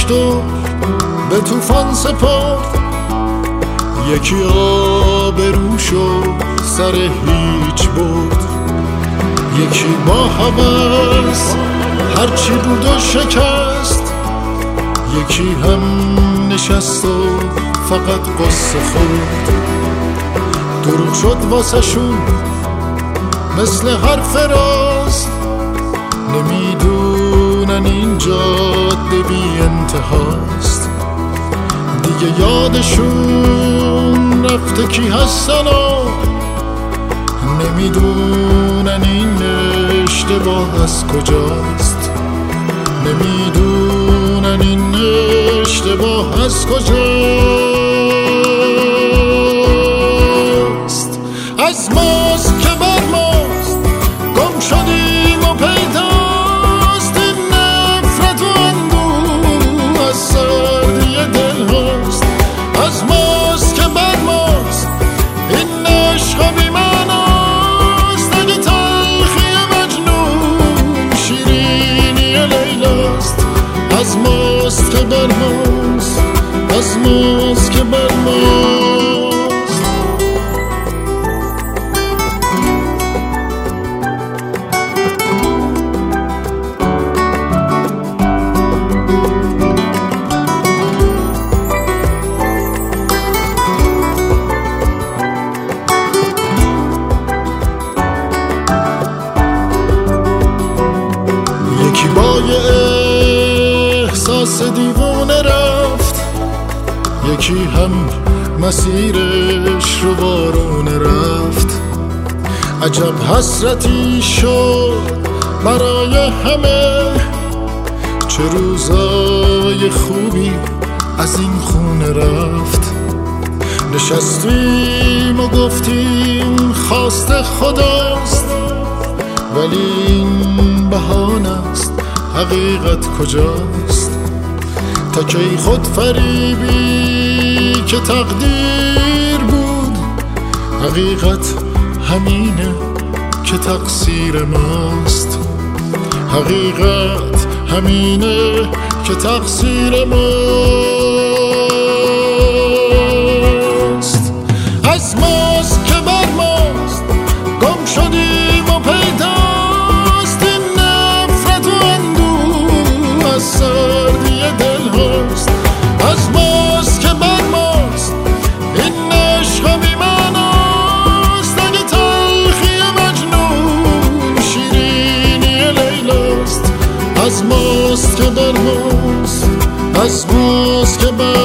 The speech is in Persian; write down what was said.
گذشت و به طوفان سپرد، یکی آبروش و سر هیچ برد، یکی با هوس هرچی بود و شکست، یکی هم نشست و فقط قصه خورد. دروغ شد واسه شون مثل حرف راست، نمیدونن این جاده بی انتهاست. دیگه یادشون رفته کی هستن و نمیدونن این اشتباه از کجاست، نمیدونن این اشتباه از کجاست. از ماست که بر ماست گم شدیم و پیداست، این نفرت و اندوه از سردی دل هاست. از ماست که بر ماست این عشق بی معناست، اگه تلخی مجنون شیرینی لیلاست. از ماست که بر ماست، از ماست که بر ماست. یکی با یه احساس دیوونه رفت، یکی هم مسیرش رو بارونه رفت. عجب حسرتی شد برای همه، چه روزای خوبی از این خونه رفت. نشستیم و گفتیم خواست خداست، ولی این بهانه است، حقیقت کجاست؟ تا کی خود فریبی که تقدیر بود، حقیقت همینه که تقصیر ماست. حقیقت همینه که تقصیر ماست. از ماست که بر ماست گم شدیم و پیداست، این نفرت و اندوه از سردی دل هاست. از ماست که بر ماست این عشق بی معناست، اگه تلخی مجنون شیرینی لیلاست. از ماست که بر ماست، از ماست که بر